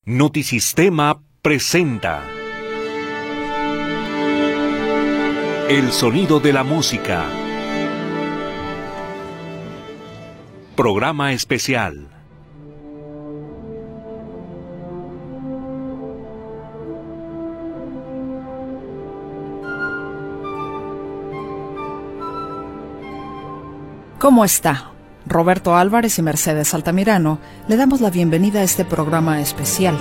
Notisistema presenta El sonido de la música. Programa especial. ¿Cómo está? Roberto Álvarez y Mercedes Altamirano le damos la bienvenida a este programa especial.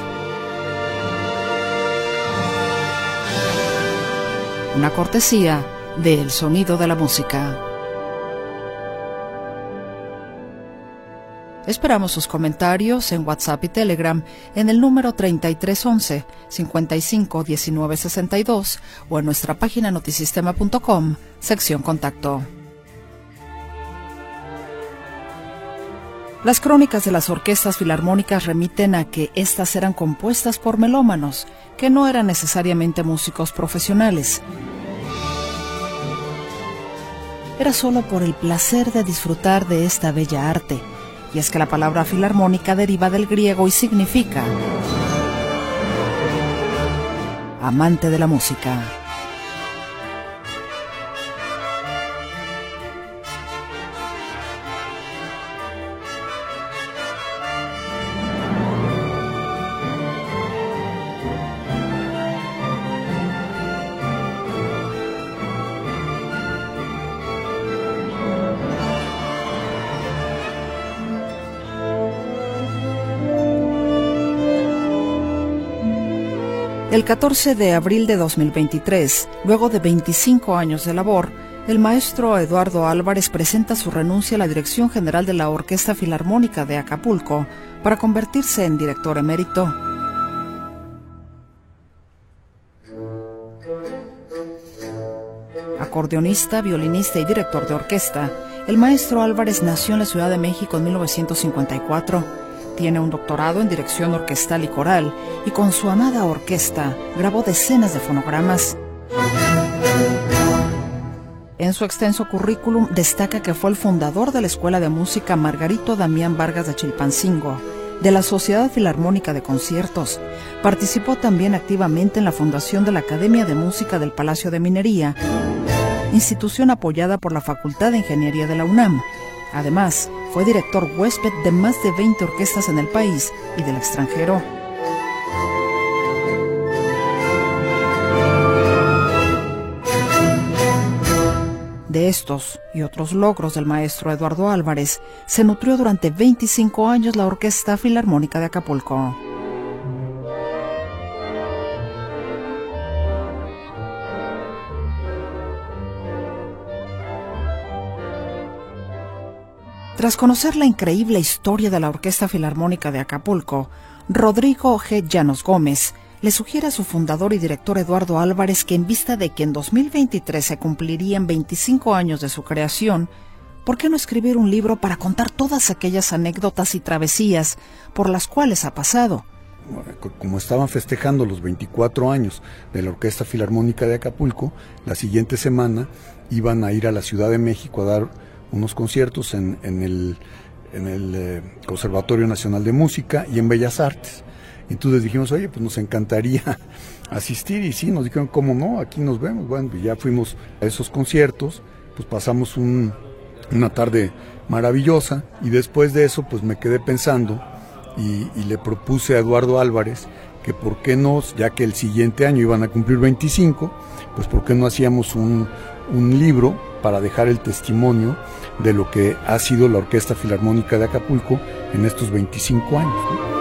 Una cortesía de El sonido de la música. Esperamos sus comentarios en WhatsApp y Telegram en el número 3311 55 19 62 o en nuestra página notisistema.com, sección Contacto. Las crónicas de las orquestas filarmónicas remiten a que éstas eran compuestas por melómanos, que no eran necesariamente músicos profesionales. Era solo por el placer de disfrutar de esta bella arte, y es que la palabra filarmónica deriva del griego y significa amante de la música. El 14 de abril de 2023, luego de 25 años de labor, el maestro Eduardo Álvarez presenta su renuncia a la dirección general de la Orquesta Filarmónica de Acapulco para convertirse en director emérito. Acordeonista, violinista y director de orquesta, el maestro Álvarez nació en la Ciudad de México en 1954. Tiene un doctorado en dirección orquestal y coral, y con su amada orquesta grabó decenas de fonogramas. En su extenso currículum destaca que fue el fundador de la Escuela de Música Margarito Damián Vargas de Chilpancingo, de la Sociedad Filarmónica de Conciertos. Participó también activamente en la fundación de la Academia de Música del Palacio de Minería, institución apoyada por la Facultad de Ingeniería de la UNAM. Además, fue director huésped de más de 20 orquestas en el país y del extranjero. De estos y otros logros del maestro Eduardo Álvarez, se nutrió durante 25 años la Orquesta Filarmónica de Acapulco. Tras conocer la increíble historia de la Orquesta Filarmónica de Acapulco, Rodrigo G. Llanos Gómez le sugiere a su fundador y director Eduardo Álvarez que en vista de que en 2023 se cumplirían 25 años de su creación, ¿por qué no escribir un libro para contar todas aquellas anécdotas y travesías por las cuales ha pasado? Como estaban festejando los 24 años de la Orquesta Filarmónica de Acapulco, la siguiente semana iban a ir a la Ciudad de México a dar unos conciertos en el Conservatorio Nacional de Música y en Bellas Artes. Entonces dijimos, oye, pues nos encantaría asistir, y sí, nos dijeron, ¿cómo no? Aquí nos vemos. Bueno, pues ya fuimos a esos conciertos, pues pasamos una tarde maravillosa, y después de eso pues me quedé pensando y le propuse a Eduardo Álvarez que por qué no, ya que el siguiente año iban a cumplir 25, pues por qué no hacíamos un libro para dejar el testimonio de lo que ha sido la Orquesta Filarmónica de Acapulco en estos 25 años, ¿no?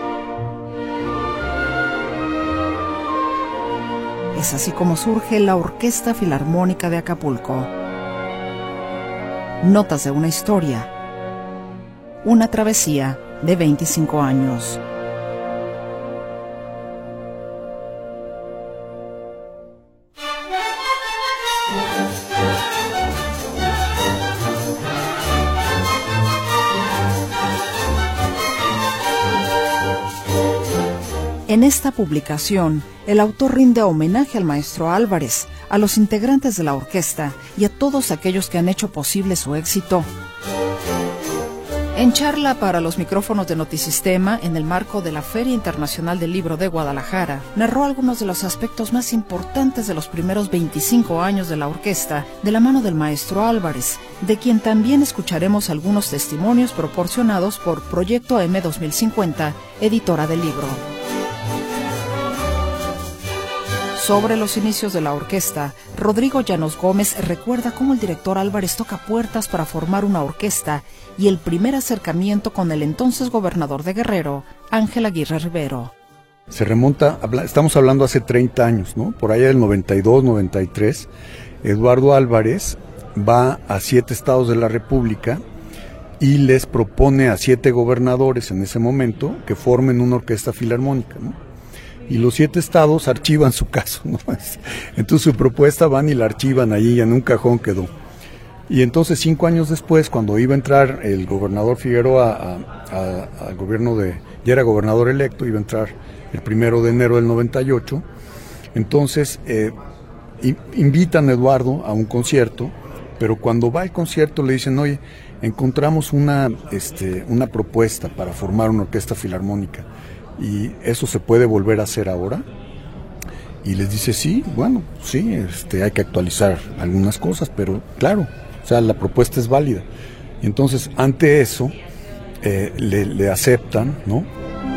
Es así como surge la Orquesta Filarmónica de Acapulco. Notas de una historia. Una travesía de 25 años. En esta publicación, el autor rinde homenaje al maestro Álvarez, a los integrantes de la orquesta y a todos aquellos que han hecho posible su éxito. En charla para los micrófonos de Notisistema, en el marco de la Feria Internacional del Libro de Guadalajara, narró algunos de los aspectos más importantes de los primeros 25 años de la orquesta, de la mano del maestro Álvarez, de quien también escucharemos algunos testimonios proporcionados por Proyecto M 2050, editora del libro. Sobre los inicios de la orquesta, Rodrigo Llanos Gómez recuerda cómo el director Álvarez toca puertas para formar una orquesta y el primer acercamiento con el entonces gobernador de Guerrero, Ángel Aguirre Rivero. Se remonta, estamos hablando hace 30 años, ¿no? Por allá del 92, 93, Eduardo Álvarez va a 7 estados de la República y les propone a 7 gobernadores en ese momento que formen una orquesta filarmónica, ¿no? Y los 7 estados archivan su caso, ¿no? Entonces su propuesta van y la archivan allí, en un cajón quedó. Y entonces 5 años después, cuando iba a entrar el gobernador Figueroa al gobierno ya era gobernador electo, iba a entrar el 1 de enero del 98, entonces invitan a Eduardo a un concierto, pero cuando va al concierto le dicen, oye, encontramos una propuesta para formar una orquesta filarmónica. ¿Y eso se puede volver a hacer ahora? Y les dice, sí, bueno, sí, hay que actualizar algunas cosas, pero claro, o sea, la propuesta es válida. Y entonces, ante eso, le aceptan, ¿no?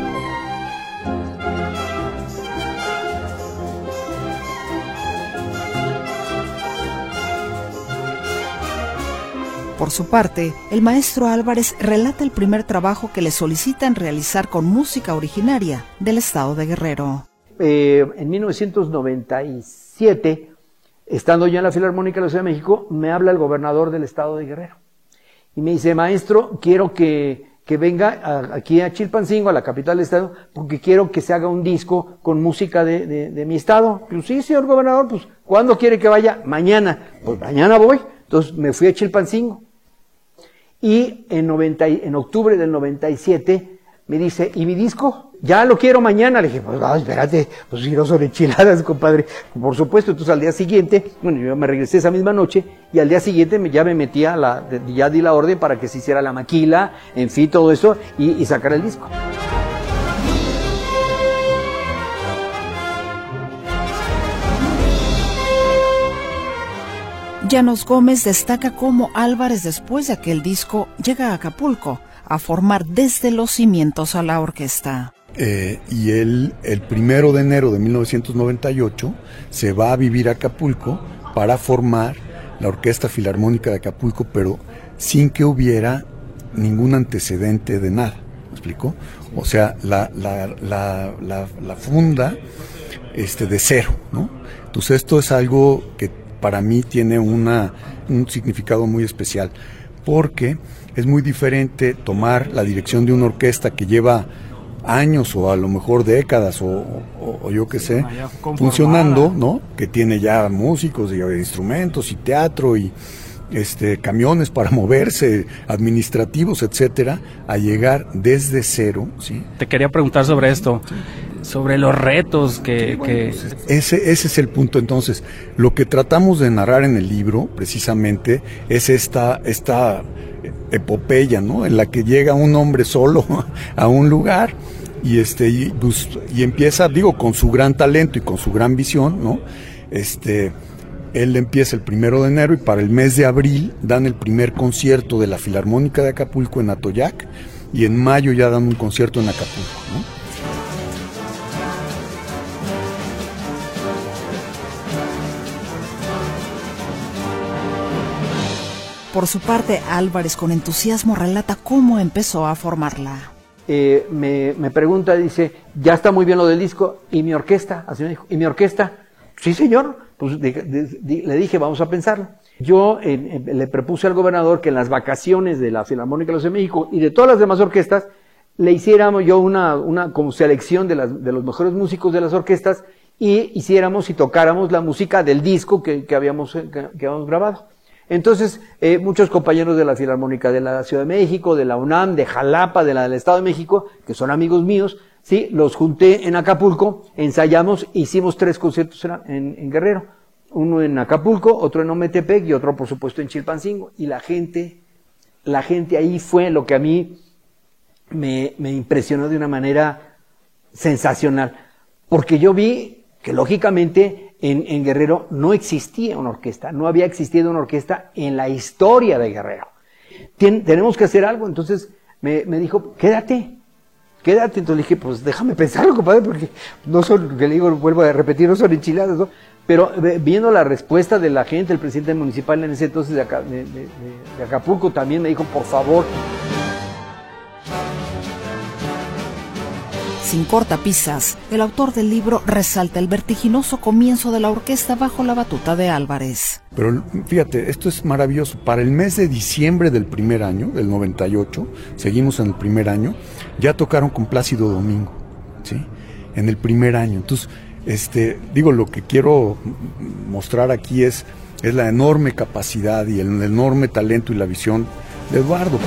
Por su parte, el maestro Álvarez relata el primer trabajo que le solicitan realizar con música originaria del estado de Guerrero. En 1997, estando yo en la Filarmónica de la Ciudad de México, me habla el gobernador del estado de Guerrero y me dice, maestro, quiero que venga aquí a Chilpancingo, a la capital del estado, porque quiero que se haga un disco con música de mi estado. Pues sí, señor gobernador, pues ¿cuándo quiere que vaya? Mañana. Pues mañana voy. Entonces me fui a Chilpancingo. Y en octubre del 97 me dice, ¿y mi disco? Ya lo quiero mañana. Le dije, pues no, espérate, pues si no son enchiladas, compadre. Por supuesto. Entonces al día siguiente, bueno, yo me regresé esa misma noche y al día siguiente ya me metí ya di la orden para que se hiciera la maquila, en fin, todo eso, y sacar el disco. Llanos Gómez destaca cómo Álvarez, después de aquel disco, llega a Acapulco a formar desde los cimientos a la orquesta. Y él, el 1 de enero de 1998, se va a vivir a Acapulco para formar la Orquesta Filarmónica de Acapulco, pero sin que hubiera ningún antecedente de nada. ¿Me explico? O sea, la funda de cero, ¿no? Entonces esto es algo que para mí tiene un significado muy especial, porque es muy diferente tomar la dirección de una orquesta que lleva años o a lo mejor décadas o yo qué sé, funcionando, ¿no? Que tiene ya músicos y instrumentos y teatro y camiones para moverse, administrativos, etcétera, a llegar desde cero, ¿sí? Te quería preguntar sobre esto. Sí. Sobre los retos que... Ese es el punto. Entonces, lo que tratamos de narrar en el libro, precisamente, es esta epopeya, ¿no? En la que llega un hombre solo a un lugar y empieza, con su gran talento y con su gran visión, ¿no? Él empieza el 1 de enero y para el mes de abril dan el primer concierto de la Filarmónica de Acapulco en Atoyac y en mayo ya dan un concierto en Acapulco, ¿no? Por su parte, Álvarez con entusiasmo relata cómo empezó a formarla. Me pregunta, dice, ya está muy bien lo del disco, ¿y mi orquesta? Así me dijo, ¿y mi orquesta? Sí, señor, pues le dije, vamos a pensarlo. Yo le propuse al gobernador que en las vacaciones de la Filarmónica de la Ciudad de México y de todas las demás orquestas, le hiciéramos yo una como selección de los mejores músicos de las orquestas y hiciéramos y tocáramos la música del disco que habíamos grabado. Entonces, muchos compañeros de la Filarmónica de la Ciudad de México, de la UNAM, de Jalapa, del Estado de México, que son amigos míos, sí, los junté en Acapulco, ensayamos, hicimos 3 conciertos en Guerrero. Uno en Acapulco, otro en Ometepec y otro, por supuesto, en Chilpancingo. Y la gente la gente ahí fue lo que a mí me impresionó de una manera sensacional, porque yo vi que lógicamente en Guerrero no existía una orquesta, no había existido una orquesta en la historia de Guerrero. Tenemos que hacer algo. Entonces me dijo, quédate. Entonces le dije, pues déjame pensarlo, compadre, porque no son, que le digo, vuelvo a repetir, no son enchiladas, ¿no? Pero viendo la respuesta de la gente, el presidente municipal en ese entonces de Acapulco también me dijo, por favor. Sin cortapisas, el autor del libro resalta el vertiginoso comienzo de la orquesta bajo la batuta de Álvarez. Pero fíjate, esto es maravilloso. Para el mes de diciembre del primer año, del 98, seguimos en el primer año, ya tocaron con Plácido Domingo, ¿sí? En el primer año. Entonces, lo que quiero mostrar aquí es la enorme capacidad y el enorme talento y la visión de Eduardo.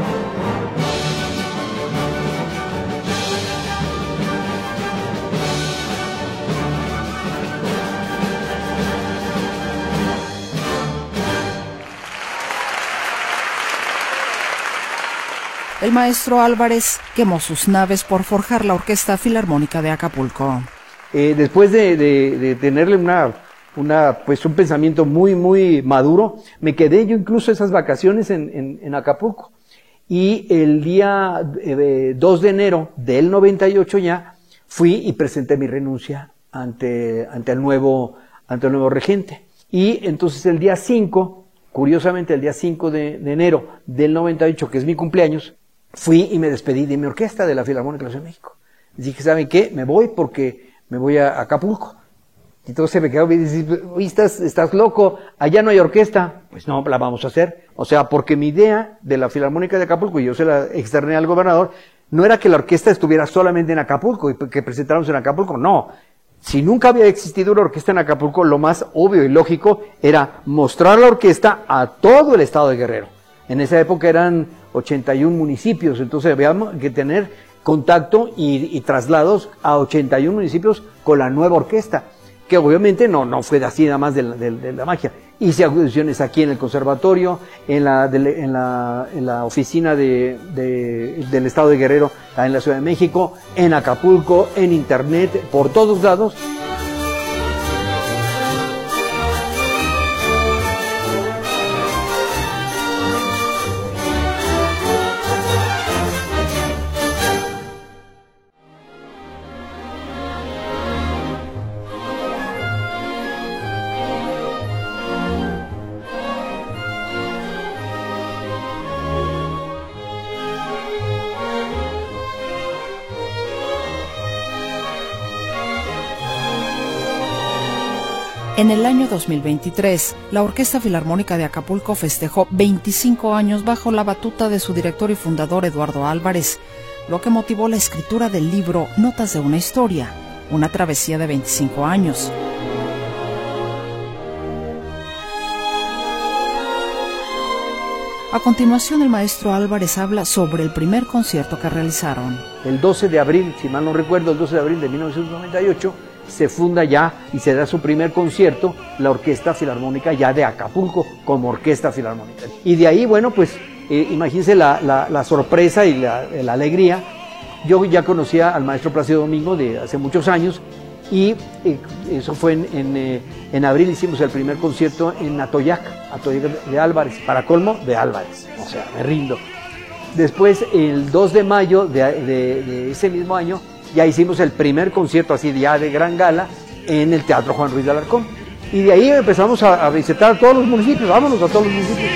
El maestro Álvarez quemó sus naves por forjar la Orquesta Filarmónica de Acapulco. Después de tenerle un pensamiento muy, muy maduro, me quedé yo incluso esas vacaciones en Acapulco. Y el día 2 de enero del 98 ya fui y presenté mi renuncia ante el nuevo regente. Y entonces el día 5, curiosamente el día 5 de enero del 98, que es mi cumpleaños, fui y me despedí de mi orquesta de la Filarmónica de la Ciudad de México. Dije, ¿saben qué? Me voy porque me voy a Acapulco. Y entonces me quedó y dice, estás loco, allá no hay orquesta. Pues no, la vamos a hacer. O sea, porque mi idea de la Filarmónica de Acapulco, y yo se la externé al gobernador, no era que la orquesta estuviera solamente en Acapulco y que presentáramos en Acapulco, no. Si nunca había existido una orquesta en Acapulco, lo más obvio y lógico era mostrar la orquesta a todo el estado de Guerrero. En esa época eran 81 municipios, entonces habíamos que tener contacto y traslados a 81 municipios con la nueva orquesta, que obviamente no fue así nada más de la magia. Hice audiciones aquí en el conservatorio, en la oficina del estado de Guerrero, en la Ciudad de México, en Acapulco, en internet, por todos lados. En el año 2023, la Orquesta Filarmónica de Acapulco festejó 25 años bajo la batuta de su director y fundador Eduardo Álvarez, lo que motivó la escritura del libro Notas de una historia, una travesía de 25 años. A continuación, el maestro Álvarez habla sobre el primer concierto que realizaron. El 12 de abril, si mal no recuerdo, el 12 de abril de 1998, se funda ya y se da su primer concierto la Orquesta Filarmónica ya de Acapulco como Orquesta Filarmónica. Y de ahí, bueno, pues imagínense la sorpresa y la alegría. Yo ya conocía al maestro Plácido Domingo de hace muchos años y eso fue en abril. Hicimos el primer concierto en Atoyac de Álvarez, para colmo de Álvarez, o sea, me rindo. Después, el 2 de mayo de ese mismo año, ya hicimos el primer concierto así ya de gran gala en el Teatro Juan Ruiz de Alarcón. Y de ahí empezamos a visitar a todos los municipios, vámonos a todos los municipios.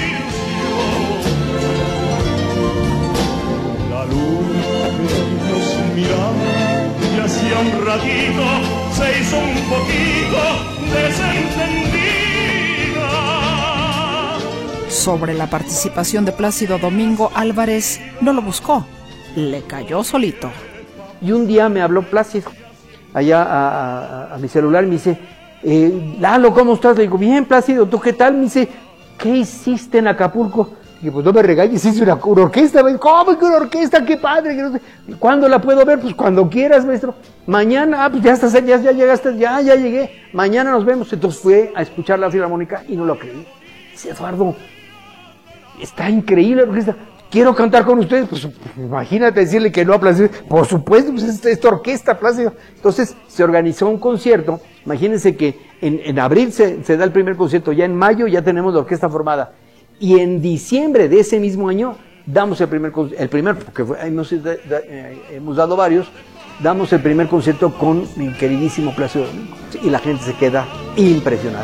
La luz nos miraba y hacía un ratito se hizo un poquito desentendida. Sobre la participación de Plácido Domingo, Álvarez no lo buscó, le cayó solito. Y un día me habló Plácido, allá a mi celular, y me dice, Lalo, ¿cómo estás? Le digo, bien, Plácido, ¿tú qué tal? Me dice, ¿qué hiciste en Acapulco? Y dije, pues no me regañes, hice una orquesta. Me dice, ¿cómo que una orquesta? ¡Qué padre! ¿Cuándo la puedo ver? Pues cuando quieras, maestro. Mañana, pues ya estás, ya llegaste, ya llegué. Mañana nos vemos. Entonces fue a escuchar la Filarmónica y no lo creí. Dice, Eduardo, está increíble la orquesta, quiero cantar con ustedes, pues imagínate decirle que no a Plácido, por supuesto, pues esta orquesta, Plácido. Entonces se organizó un concierto, imagínense que en abril se da el primer concierto, ya en mayo ya tenemos la orquesta formada, y en diciembre de ese mismo año damos el primer porque hemos dado varios, damos el primer concierto con mi queridísimo Plácido Domingo, y la gente se queda impresionada.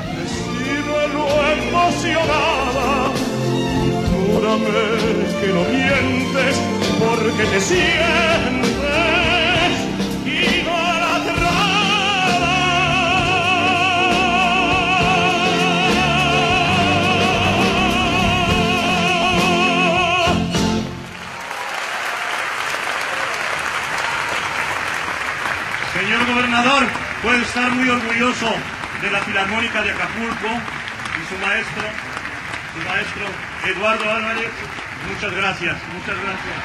Júrame que no mientes, porque te sientes idolatrada. Señor gobernador, puede estar muy orgulloso de la Filarmónica de Acapulco y su maestro Eduardo Álvarez. Muchas gracias, muchas gracias.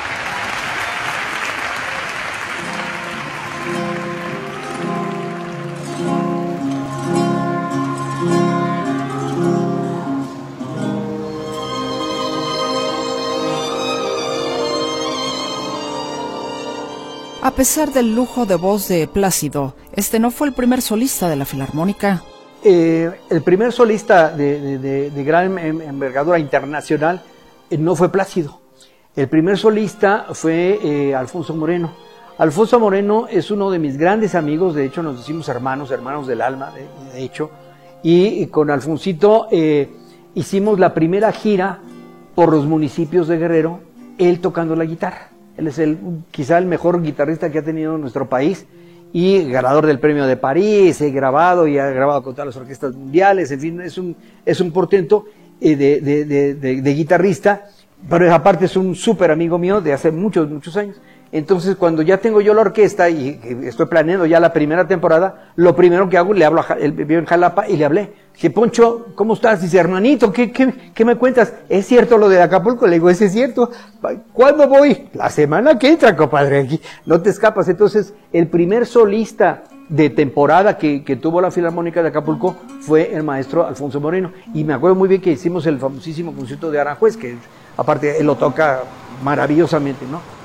A pesar del lujo de voz de Plácido, este no fue el primer solista de la Filarmónica. El primer solista de gran envergadura internacional no fue Plácido. El primer solista fue Alfonso Moreno. Alfonso Moreno es uno de mis grandes amigos, de hecho nos decimos hermanos del alma, de hecho, y con Alfonsito hicimos la primera gira por los municipios de Guerrero, él tocando la guitarra. Él es quizá el mejor guitarrista que ha tenido nuestro país, y ganador del premio de París, ha grabado con todas las orquestas mundiales, en fin, es un portento de guitarrista, pero aparte es un súper amigo mío de hace muchos años. Entonces, cuando ya tengo yo la orquesta y estoy planeando ya la primera temporada, lo primero que hago, le hablo él vive en Jalapa y le hablé. Dije, Poncho, ¿cómo estás? Dice, hermanito, ¿qué me cuentas? ¿Es cierto lo de Acapulco? Le digo, ¿es cierto? ¿Cuándo voy? La semana que entra, compadre, aquí no te escapas. Entonces, el primer solista de temporada que tuvo la Filarmónica de Acapulco fue el maestro Alfonso Moreno. Y me acuerdo muy bien que hicimos el famosísimo concierto de Aranjuez, que aparte él lo toca maravillosamente, ¿no?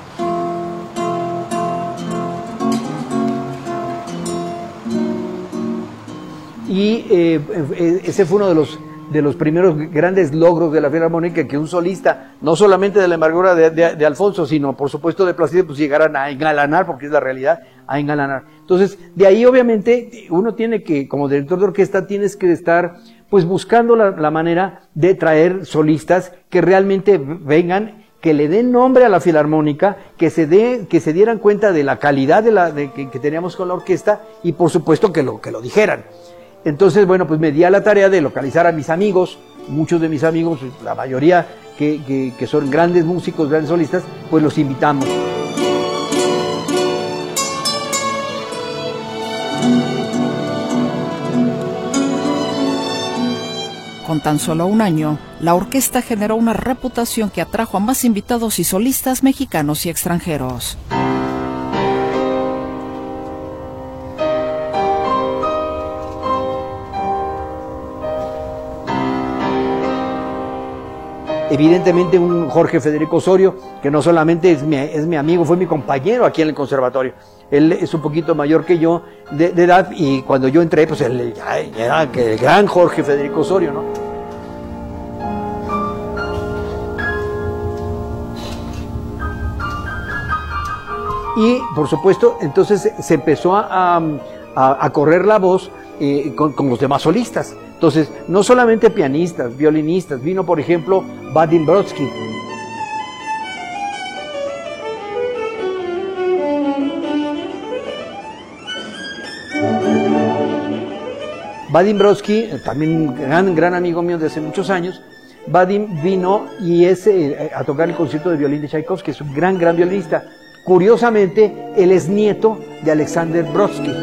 Y ese fue uno de los primeros grandes logros de la Filarmónica, que un solista, no solamente de la envergadura de Alfonso, sino por supuesto de Plácido, pues llegaran a engalanar, porque es la realidad, a engalanar. Entonces, de ahí obviamente uno tiene que, como director de orquesta, tienes que estar pues buscando la manera de traer solistas que realmente vengan, que le den nombre a la Filarmónica, que se dieran cuenta de la calidad que teníamos con la orquesta, y por supuesto que lo dijeran. Entonces, bueno, pues me di a la tarea de localizar a mis amigos, muchos de mis amigos, la mayoría que son grandes músicos, grandes solistas, pues los invitamos. Con tan solo un año, la orquesta generó una reputación que atrajo a más invitados y solistas mexicanos y extranjeros. Evidentemente un Jorge Federico Osorio, que no solamente es mi amigo, fue mi compañero aquí en el conservatorio. Él es un poquito mayor que yo de edad, y cuando yo entré, pues él ya era el gran Jorge Federico Osorio, ¿no? Y por supuesto, entonces se empezó a correr la voz con los demás solistas. Entonces, no solamente pianistas, violinistas, vino por ejemplo Vadim Brodsky. Vadim Brodsky, también gran amigo mío de hace muchos años. Vadim vino y a tocar el concierto de violín de Tchaikovsky, que es un gran violinista. Curiosamente, él es nieto de Alexander Brodsky.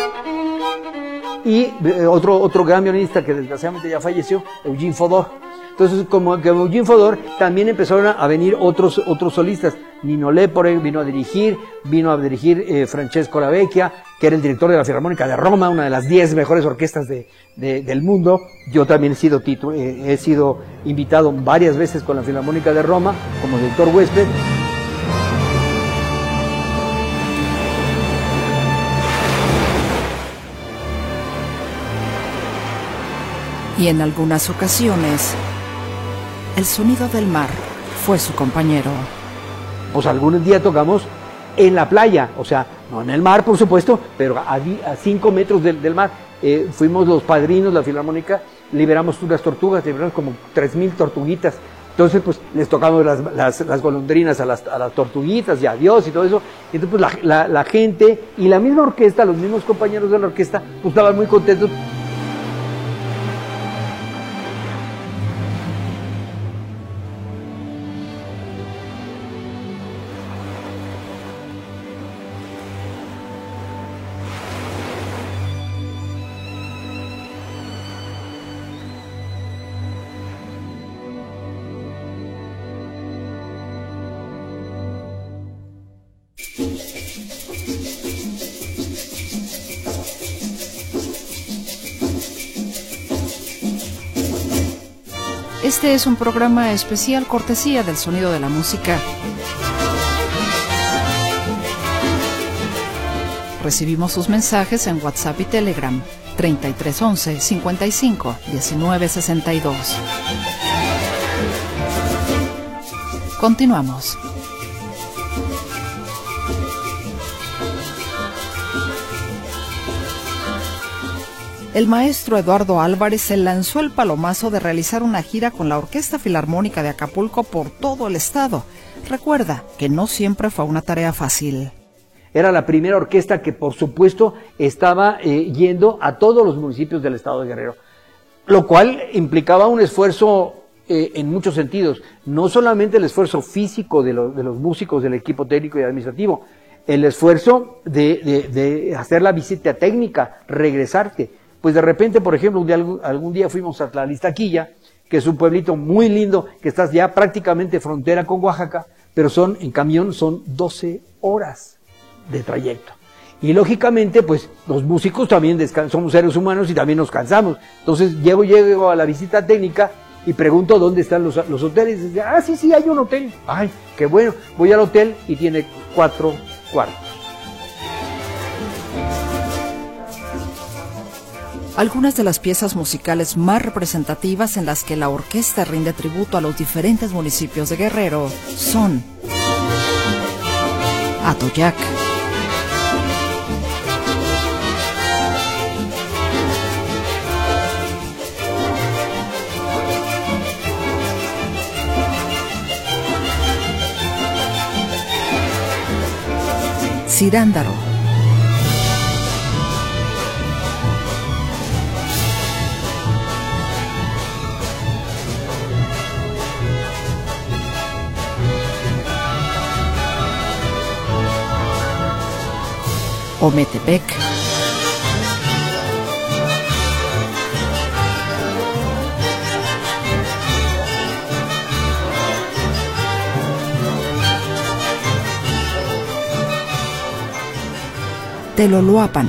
Y otro gran violinista que desgraciadamente ya falleció, Eugene Fodor. Entonces, como Eugene Fodor, también empezaron a venir otros solistas. Nino Lepore vino a dirigir Francesco Lavecchia, que era el director de la Filarmónica de Roma, una de las 10 mejores orquestas del mundo. Yo también he sido invitado varias veces con la Filarmónica de Roma como director huésped. Y en algunas ocasiones, el sonido del mar fue su compañero. Pues algún día tocamos en la playa, o sea, no en el mar, por supuesto, pero a 5 metros del mar. Fuimos los padrinos de la Filarmónica, liberamos unas tortugas, liberamos como 3,000 tortuguitas. Entonces, pues, les tocamos las golondrinas a las tortuguitas y adiós y todo eso. Y entonces, pues, la gente y la misma orquesta, los mismos compañeros de la orquesta, pues, estaban muy contentos. Este es un programa especial cortesía del Sonido de la Música. Recibimos sus mensajes en WhatsApp y Telegram 3311 55 19 62. Continuamos. El maestro Eduardo Álvarez se lanzó el palomazo de realizar una gira con la Orquesta Filarmónica de Acapulco por todo el estado. Recuerda que no siempre fue una tarea fácil. Era la primera orquesta que, por supuesto, estaba yendo a todos los municipios del estado de Guerrero, lo cual implicaba un esfuerzo en muchos sentidos, no solamente el esfuerzo físico de los músicos, del equipo técnico y administrativo, el esfuerzo de hacer la visita técnica, regresarte. Pues de repente, por ejemplo, algún día fuimos a Tlalistaquilla, que es un pueblito muy lindo, que está ya prácticamente frontera con Oaxaca, pero en camión son 12 horas de trayecto. Y lógicamente, pues los músicos también somos seres humanos y también nos cansamos. Entonces llego a la visita técnica y pregunto dónde están los hoteles. Y dice, sí, hay un hotel. Ay, qué bueno. Voy al hotel y tiene 4 cuartos. Algunas de las piezas musicales más representativas en las que la orquesta rinde tributo a los diferentes municipios de Guerrero son Atoyac, Cirándaro, Ometepec, Teloloapan,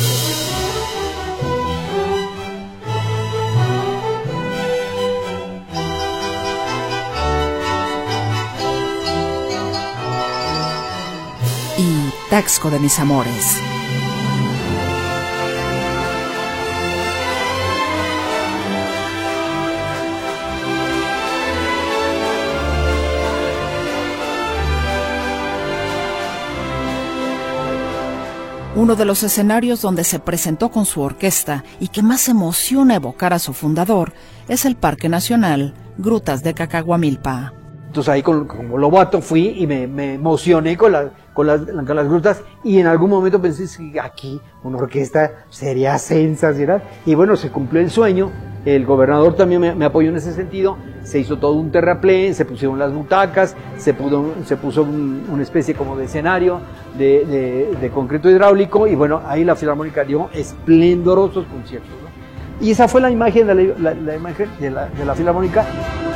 y Taxco de mis amores. Uno de los escenarios donde se presentó con su orquesta y que más emociona evocar a su fundador es el Parque Nacional Grutas de Cacahuamilpa. Entonces ahí como lobato fui y me emocioné con las grutas, y en algún momento pensé que aquí una orquesta sería sensacional. Y bueno, se cumplió el sueño. El gobernador también me apoyó en ese sentido. Se hizo todo un terraplén, se pusieron las butacas, se puso una especie como de escenario de concreto hidráulico, y bueno, ahí la Filarmónica dio esplendorosos conciertos, ¿no? Y esa fue la imagen de la Filarmónica.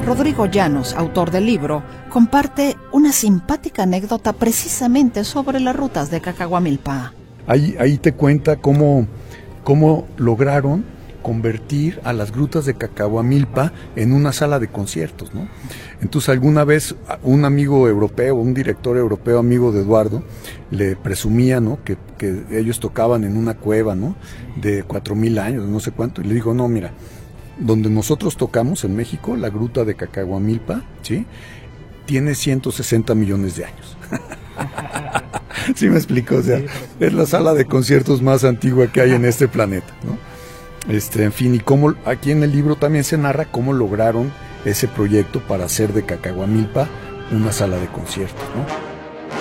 Rodrigo Llanos, autor del libro, comparte una simpática anécdota precisamente sobre las rutas de Cacahuamilpa. Ahí te cuenta cómo lograron convertir a las grutas de Cacahuamilpa en una sala de conciertos, ¿no? Entonces alguna vez un amigo europeo, un director europeo amigo de Eduardo, le presumía, ¿no?, que ellos tocaban en una cueva, ¿no?, de 4,000 años, no sé cuánto, y le digo, no, mira, donde nosotros tocamos en México, la gruta de Cacahuamilpa, ¿sí?, tiene 160 millones de años. ¿Sí me explico? O sea, es la sala de conciertos más antigua que hay en este planeta, ¿no? En fin, y cómo aquí en el libro también se narra cómo lograron ese proyecto para hacer de Cacahuamilpa una sala de conciertos, ¿no?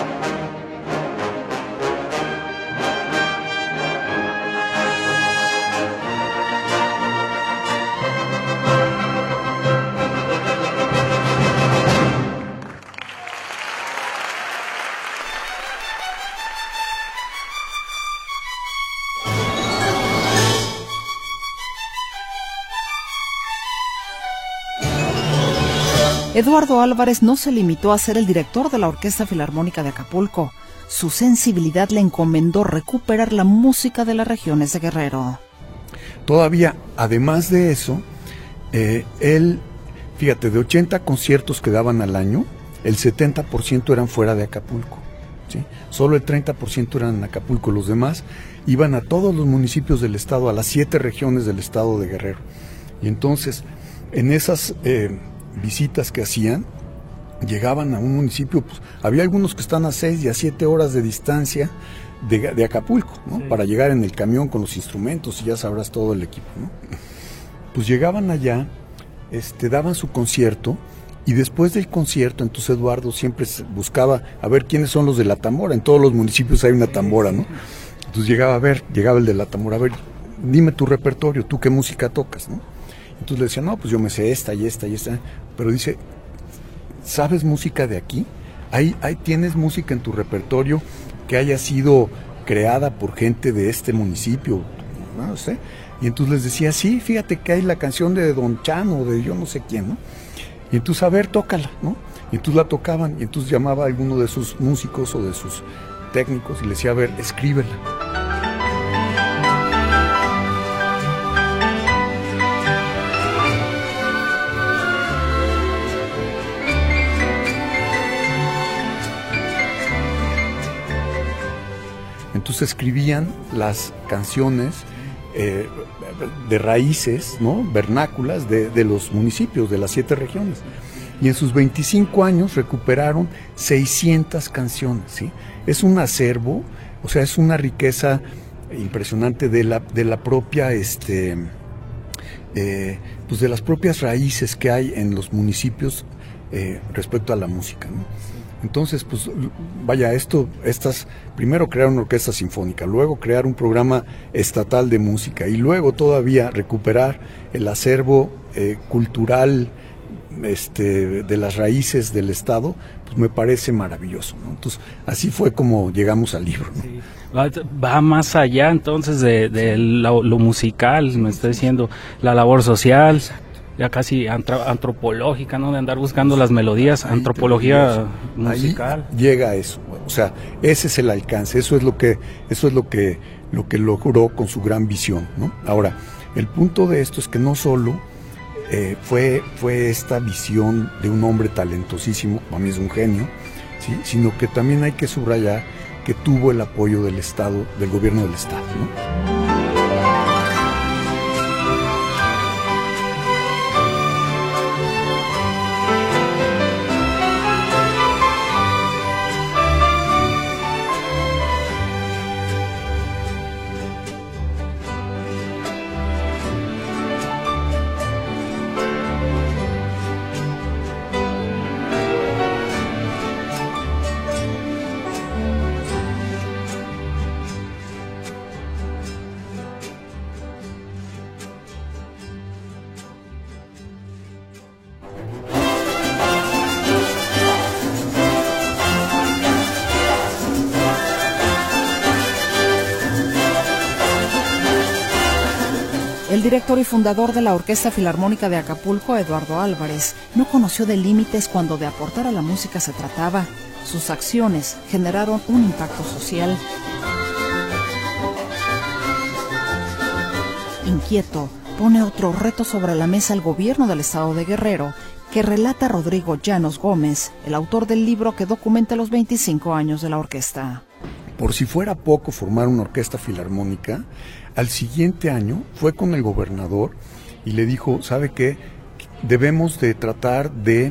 Eduardo Álvarez no se limitó a ser el director de la Orquesta Filarmónica de Acapulco. Su sensibilidad le encomendó recuperar la música de las regiones de Guerrero. Todavía, además de eso, él, fíjate, de 80 conciertos que daban al año, el 70% eran fuera de Acapulco, ¿sí? Solo el 30% eran en Acapulco, los demás iban a todos los municipios del estado, a las 7 regiones del estado de Guerrero. Y entonces, en esas visitas que hacían, llegaban a un municipio, pues había algunos que están a 6 y a 7 horas de distancia de Acapulco, ¿no? Sí. Para llegar en el camión con los instrumentos y ya sabrás todo el equipo, ¿no? Pues llegaban allá, daban su concierto y después del concierto, entonces Eduardo siempre buscaba a ver quiénes son los de la tambora. En todos los municipios hay una tambora, ¿no? Entonces llegaba el de la tambora, a ver, dime tu repertorio, tú qué música tocas, ¿no? Entonces le decía, no, pues yo me sé esta y esta y esta, pero dice, ¿sabes música de aquí? Ahí tienes música en tu repertorio que haya sido creada por gente de este municipio, no sé. Y entonces les decía, sí, fíjate que hay la canción de Don Chano, de yo no sé quién, ¿no? Y entonces, a ver, tócala, ¿no? Y entonces la tocaban, y entonces llamaba a alguno de sus músicos o de sus técnicos y le decía, a ver, escríbela. Entonces escribían las canciones de raíces, ¿no?, vernáculas de los municipios, de las 7 regiones. Y en sus 25 años recuperaron 600 canciones, ¿sí? Es un acervo, o sea, es una riqueza impresionante de la propia, pues de las propias raíces que hay en los municipios respecto a la música, ¿no? Entonces, pues, vaya, primero crear una orquesta sinfónica, luego crear un programa estatal de música y luego todavía recuperar el acervo cultural de las raíces del Estado, pues me parece maravilloso, ¿no? Entonces, así fue como llegamos al libro, ¿no? Sí. Va más allá entonces de lo musical, me está diciendo, la labor social, ya casi antropológica, ¿no? De andar buscando las melodías, antropología musical. Ahí llega a eso, o sea, ese es el alcance, eso es lo que logró con su gran visión, ¿no? Ahora, el punto de esto es que no solo fue esta visión de un hombre talentosísimo, para mí es un genio, ¿sí?, sino que también hay que subrayar que tuvo el apoyo del Estado, del gobierno del Estado, ¿no? director y fundador de la Orquesta Filarmónica de Acapulco, Eduardo Álvarez, no conoció de límites cuando de aportar a la música se trataba. Sus acciones generaron un impacto social. Inquieto, pone otro reto sobre la mesa al gobierno del estado de Guerrero, que relata Rodrigo Llanos Gómez, el autor del libro que documenta los 25 años de la orquesta. Por si fuera poco formar una orquesta filarmónica, al siguiente año fue con el gobernador y le dijo, ¿sabe qué? Debemos de tratar de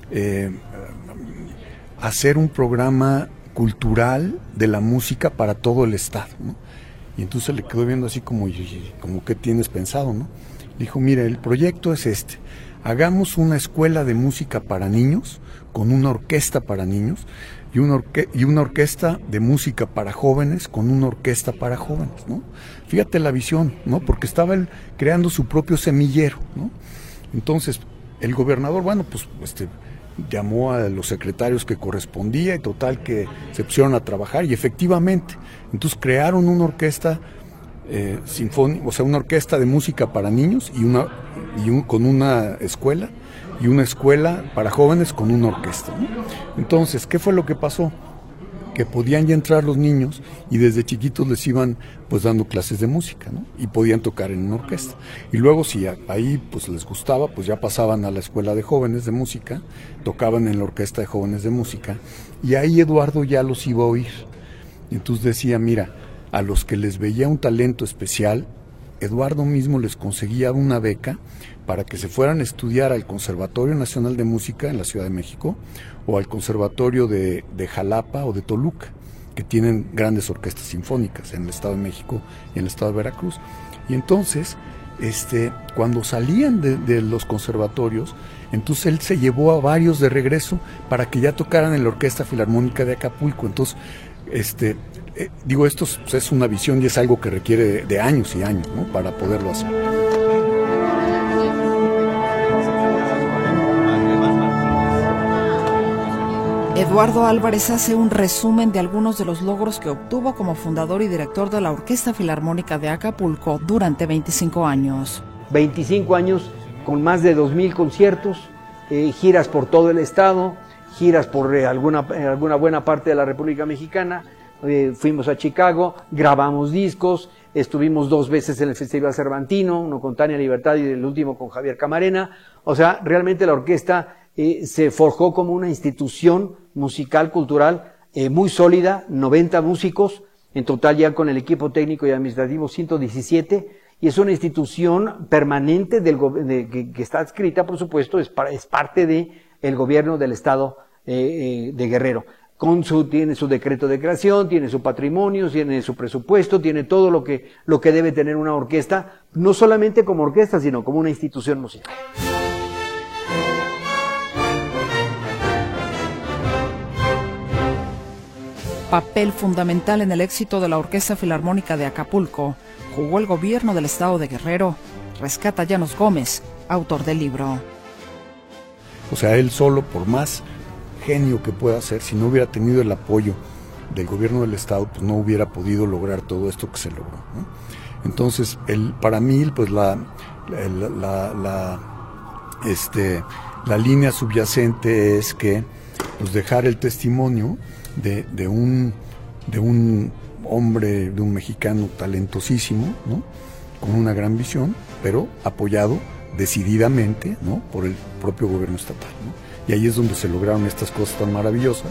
hacer un programa cultural de la música para todo el estado, ¿no? Y entonces le quedó viendo así como ¿qué tienes pensado, no? Le dijo, mire, el proyecto es este, hagamos una escuela de música para niños, con una orquesta para niños, y una orquesta de música para jóvenes con una orquesta para jóvenes, ¿no? Fíjate la visión, ¿no? Porque estaba él creando su propio semillero, ¿no? Entonces, el gobernador, bueno, pues llamó a los secretarios que correspondía y total que se pusieron a trabajar y efectivamente, entonces crearon una orquesta sinfónica, o sea, una orquesta de música para niños con una escuela y una escuela para jóvenes con una orquesta, ¿no? Entonces, ¿qué fue lo que pasó? Que podían ya entrar los niños y desde chiquitos les iban pues dando clases de música, ¿no? Y podían tocar en una orquesta. Y luego si ahí pues les gustaba, pues ya pasaban a la escuela de jóvenes de música, tocaban en la orquesta de jóvenes de música y ahí Eduardo ya los iba a oír. Y entonces decía, mira, a los que les veía un talento especial, Eduardo mismo les conseguía una beca para que se fueran a estudiar al Conservatorio Nacional de Música en la Ciudad de México o al Conservatorio de Jalapa o de Toluca, que tienen grandes orquestas sinfónicas en el Estado de México y en el Estado de Veracruz. Y entonces, cuando salían de los conservatorios, entonces él se llevó a varios de regreso para que ya tocaran en la Orquesta Filarmónica de Acapulco. Entonces, digo, esto es una visión y es algo que requiere de años y años, ¿no? Para poderlo hacer. Eduardo Álvarez hace un resumen de algunos de los logros que obtuvo como fundador y director de la Orquesta Filarmónica de Acapulco durante 25 años. 25 años con más de 2,000 conciertos, giras por todo el estado, giras por alguna buena parte de la República Mexicana. Fuimos a Chicago, grabamos discos, estuvimos 2 veces en el Festival Cervantino, uno con Tania Libertad y el último con Javier Camarena. O sea, realmente la orquesta se forjó como una institución musical, cultural, muy sólida, 90 músicos, en total ya con el equipo técnico y administrativo 117, y es una institución permanente que está adscrita, por supuesto, es parte del gobierno del estado de Guerrero. Tiene su decreto de creación, tiene su patrimonio, tiene su presupuesto, tiene todo lo que debe tener una orquesta, no solamente como orquesta, sino como una institución musical. Papel fundamental en el éxito de la Orquesta Filarmónica de Acapulco jugó el gobierno del estado de Guerrero, rescata Llanos Gómez, autor del libro. O sea, él solo, por más genio que pueda ser, si no hubiera tenido el apoyo del gobierno del estado, pues no hubiera podido lograr todo esto que se logró, ¿no? Entonces, para mí, pues la línea subyacente es que pues dejar el testimonio de un hombre, de un mexicano talentosísimo, ¿no? Con una gran visión, pero apoyado decididamente, ¿no? Por el propio gobierno estatal, ¿no? Y ahí es donde se lograron estas cosas tan maravillosas.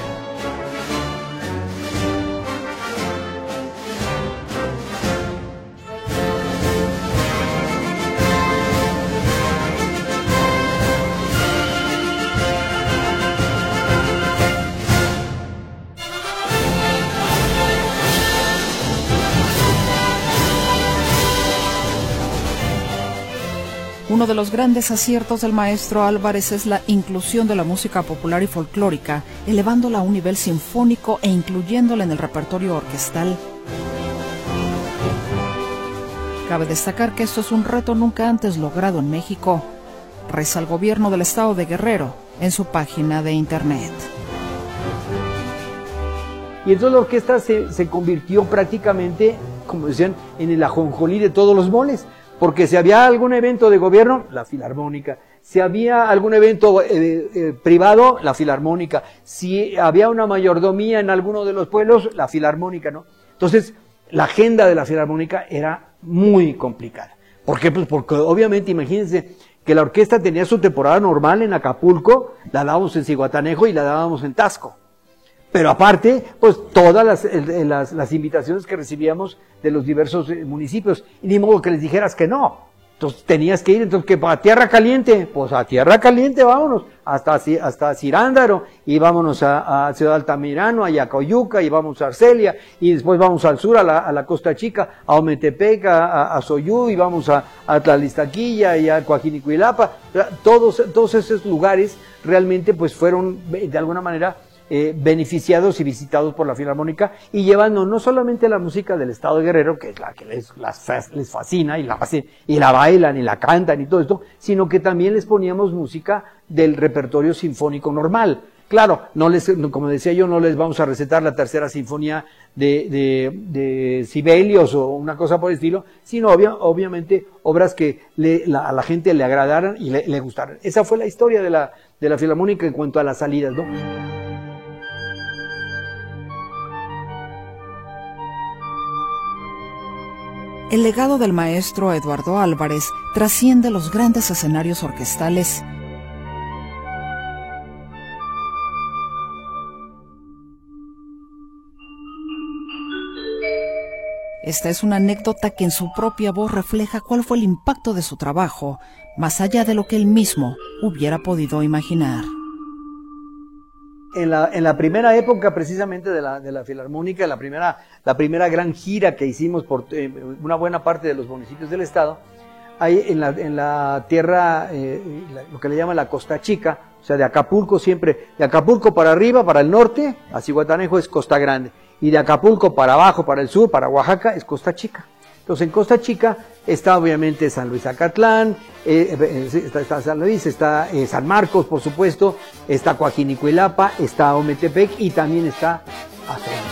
Uno de los grandes aciertos del maestro Álvarez es la inclusión de la música popular y folclórica, elevándola a un nivel sinfónico e incluyéndola en el repertorio orquestal. Cabe destacar que esto es un reto nunca antes logrado en México, reza el gobierno del estado de Guerrero en su página de internet. Y entonces la orquesta se convirtió prácticamente, como decían, en el ajonjolí de todos los moles, Porque si había algún evento de gobierno, la Filarmónica. Si había algún evento privado, la Filarmónica. Si había una mayordomía en alguno de los pueblos, la Filarmónica, ¿no? Entonces, la agenda de la Filarmónica era muy complicada. ¿Por qué? Pues porque obviamente, imagínense que la orquesta tenía su temporada normal en Acapulco, la dábamos en Zihuatanejo y la dábamos en Taxco. Pero aparte, pues todas las invitaciones que recibíamos de los diversos municipios, y ni modo que les dijeras que no. Entonces tenías que ir, entonces que a Tierra Caliente, pues a Tierra Caliente vámonos, hasta Cirándaro, y vámonos a Ciudad Altamirano, a Yacoyuca, y vamos a Arcelia, y después vamos al sur, a la Costa Chica, a Ometepec, a Soyú, y vamos a Tlalistaquilla, y a Coajinicuilapa. Todos esos lugares realmente pues fueron de alguna manera beneficiados y visitados por la Filarmónica, y llevando no solamente la música del estado de Guerrero, que es la que les fascina y la bailan y la cantan y todo esto, sino que también les poníamos música del repertorio sinfónico normal. Claro, como decía yo, no les vamos a recetar la tercera sinfonía de Sibelius o una cosa por el estilo, sino obviamente obras que a la gente le agradaran y le gustaran. Esa fue la historia de la Filarmónica en cuanto a las salidas, ¿no? El legado del maestro Eduardo Álvarez trasciende los grandes escenarios orquestales. Esta es una anécdota que en su propia voz refleja cuál fue el impacto de su trabajo, más allá de lo que él mismo hubiera podido imaginar. En la primera época precisamente de la Filarmónica, la primera gran gira que hicimos por una buena parte de los municipios del estado, hay en la tierra, lo que le llaman la Costa Chica, o sea, de Acapulco siempre, de Acapulco para arriba, para el norte, a Zihuatanejo es Costa Grande, y de Acapulco para abajo, para el sur, para Oaxaca, es Costa Chica. Entonces en Costa Chica está obviamente San Luis Acatlán, está San Luis, está San Marcos, por supuesto, está Coajinicuilapa, está Ometepec y también está Azoyú.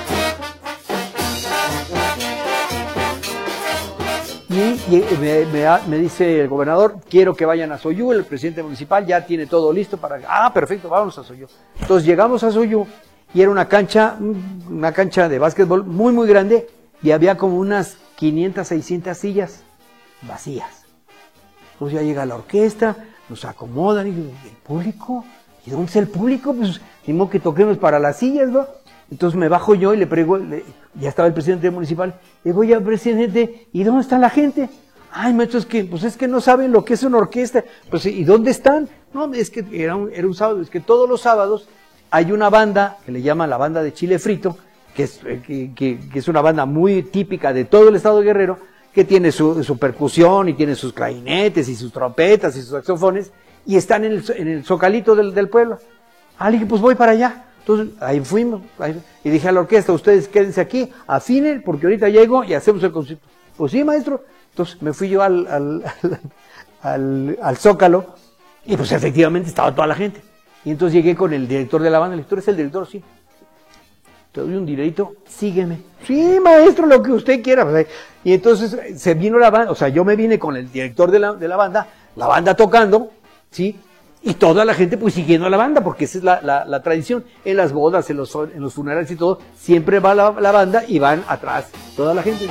Y me dice el gobernador, quiero que vayan a Azoyú, el presidente municipal ya tiene todo listo para... Ah, perfecto, vamos a Azoyú. Entonces llegamos a Azoyú y era una cancha de básquetbol muy, muy grande y había como unas 500, 600 sillas vacías. Entonces ya llega la orquesta, nos acomodan y digo, ¿el público? ¿Y dónde está el público? Pues mismo que toquemos para las sillas, ¿no? Entonces me bajo yo y le prego, ya estaba el presidente municipal, le digo, oye, presidente, ¿y dónde está la gente? Ay, maestro, es que no saben lo que es una orquesta. Pues, ¿y dónde están? No, es que era un sábado, es que todos los sábados hay una banda que le llaman la banda de Chile Frito, que es una banda muy típica de todo el estado de Guerrero, que tiene su percusión y tiene sus clarinetes y sus trompetas y sus saxofones, y están en el zocalito del pueblo. Ah, le dije, pues voy para allá. Entonces, ahí fuimos, y dije a la orquesta, ustedes quédense aquí, afinen, porque ahorita llego y hacemos el concierto. Pues sí, maestro. Entonces me fui yo al Zócalo, y pues efectivamente estaba toda la gente. Y entonces llegué con el director de la banda, le dije, ¿tú eres el director? Sí. Te doy un dinerito, sígueme. Sí, maestro, lo que usted quiera. Y entonces se vino la banda, o sea, yo me vine con el director de la banda tocando, ¿sí? Y toda la gente pues siguiendo a la banda, porque esa es la tradición. En las bodas, en los funerales y todo, siempre va la banda y van atrás toda la gente.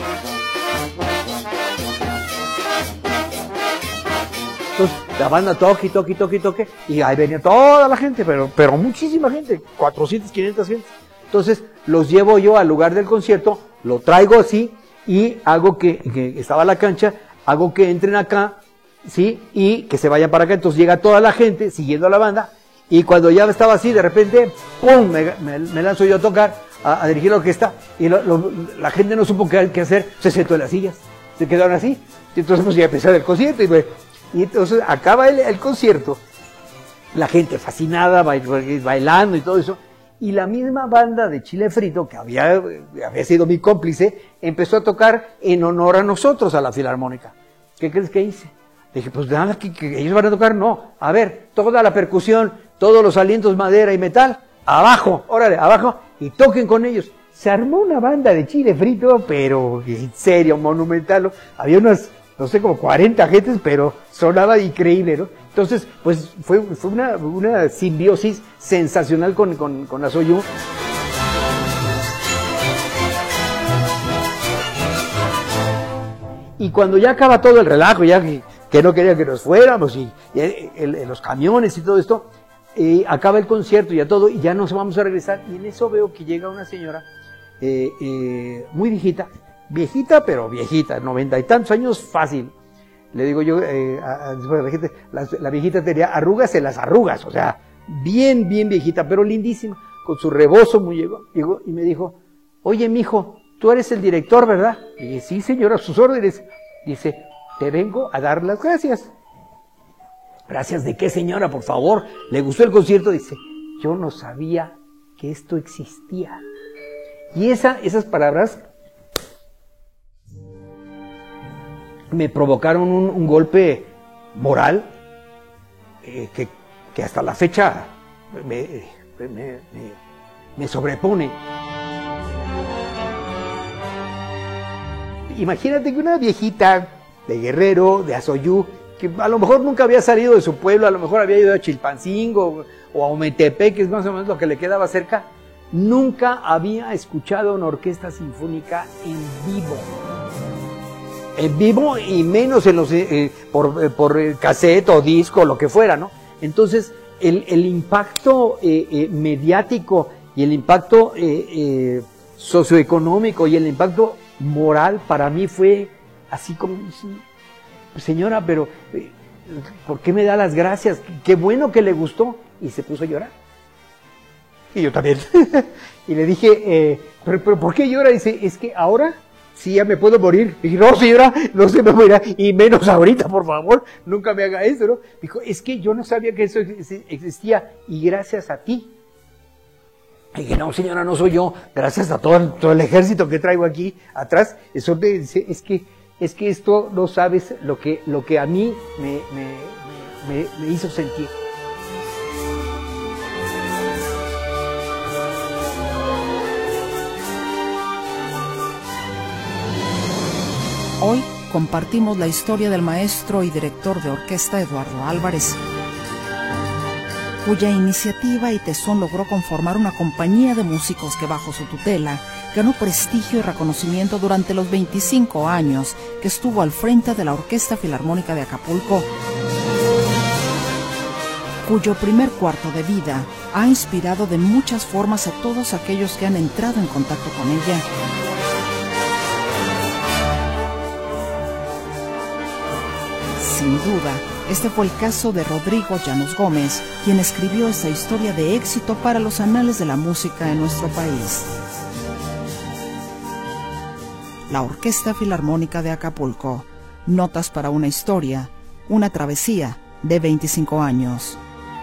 Entonces la banda toque, y ahí venía toda la gente, pero muchísima gente, 400, 500 gente. Entonces los llevo yo al lugar del concierto, lo traigo así, y hago que estaba la cancha, hago que entren acá, ¿sí? Y que se vayan para acá. Entonces llega toda la gente siguiendo a la banda, y cuando ya estaba así, de repente, ¡pum!, me lanzo yo a tocar, a dirigir la orquesta, y la gente no supo qué hacer, se sentó en las sillas, se quedaron así, y entonces pues ya empezó el concierto, y entonces acaba el concierto, la gente fascinada, bailando y todo eso, y la misma banda de Chile Frito, que había sido mi cómplice, empezó a tocar en honor a nosotros, a la Filarmónica. ¿Qué crees que hice? Dije, pues nada, que ellos van a tocar, no. A ver, toda la percusión, todos los alientos, madera y metal, abajo, órale, abajo, y toquen con ellos. Se armó una banda de Chile Frito, pero en serio, monumental. Había unas no sé, como 40 gentes, pero sonaba increíble, ¿no? Entonces, pues fue una simbiosis sensacional con Asoyu. Y cuando ya acaba todo el relajo, ya que no quería que nos fuéramos, y los camiones y todo esto, acaba el concierto y ya todo, y ya nos vamos a regresar, y en eso veo que llega una señora muy viejita, pero viejita, 90 y tantos años fácil. Le digo yo, la viejita tenía arrugas en las arrugas, o sea, bien viejita, pero lindísima, con su rebozo muy llegó y me dijo, oye, mijo, tú eres el director, ¿verdad? Y dije, sí, señora, a sus órdenes. Dice, te vengo a dar las gracias. ¿Gracias de qué, señora, por favor? ¿Le gustó el concierto? Dice, yo no sabía que esto existía. Y esas palabras me provocaron un golpe moral que hasta la fecha me sobrepone. Imagínate que una viejita de Guerrero, de Asoyu, que a lo mejor nunca había salido de su pueblo, a lo mejor había ido a Chilpancingo o a Ometepec, que es más o menos lo que le quedaba cerca, nunca había escuchado una orquesta sinfónica en vivo. En vivo y menos en los por cassette o disco, lo que fuera, ¿no? Entonces, el impacto mediático y el impacto socioeconómico y el impacto moral para mí fue así como, señora, pero ¿por qué me da las gracias? Qué bueno que le gustó. Y se puso a llorar. Y yo también. Y le dije, ¿pero por qué llora? Dice, es que ahora sí ya me puedo morir. Dije, no, señora, no se me morirá, y menos ahorita, por favor, nunca me haga eso, ¿no? Dijo, es que yo no sabía que eso existía, y gracias a ti. Y dije, no, señora, no soy yo, gracias a todo el ejército que traigo aquí atrás. Eso me dice, es que esto no sabes lo que a mí me hizo sentir. Hoy compartimos la historia del maestro y director de orquesta Eduardo Álvarez, cuya iniciativa y tesón logró conformar una compañía de músicos que bajo su tutela ganó prestigio y reconocimiento durante los 25 años que estuvo al frente de la Orquesta Filarmónica de Acapulco, cuyo primer cuarto de vida ha inspirado de muchas formas a todos aquellos que han entrado en contacto con ella. Sin duda, este fue el caso de Rodrigo Llanos Gómez, quien escribió esta historia de éxito para los anales de la música en nuestro país. La Orquesta Filarmónica de Acapulco. Notas para una historia, una travesía de 25 años.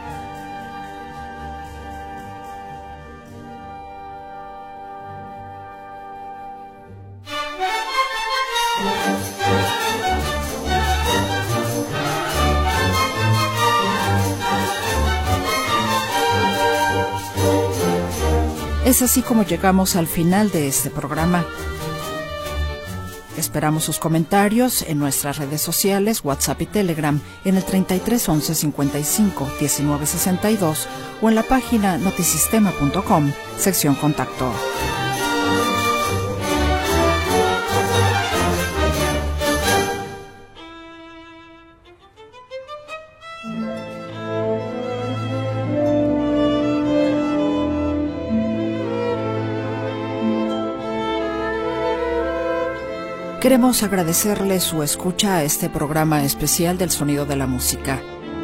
Es así como llegamos al final de este programa. Esperamos sus comentarios en nuestras redes sociales, WhatsApp y Telegram, en el 33 11 55 19 62 o en la página notisistema.com, sección Contacto. Queremos agradecerle su escucha a este programa especial del Sonido de la Música.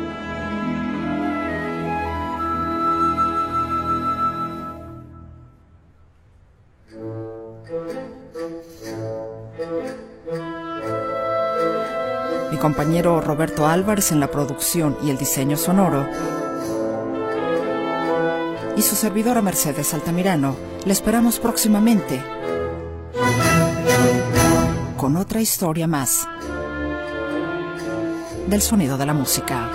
Mi compañero Roberto Álvarez en la producción y el diseño sonoro, y su servidora Mercedes Altamirano. Le esperamos próximamente con otra historia más del Sonido de la Música.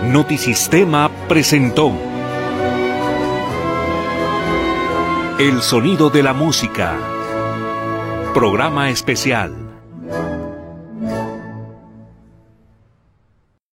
Notisistema presentó El sonido de la música. Programa especial.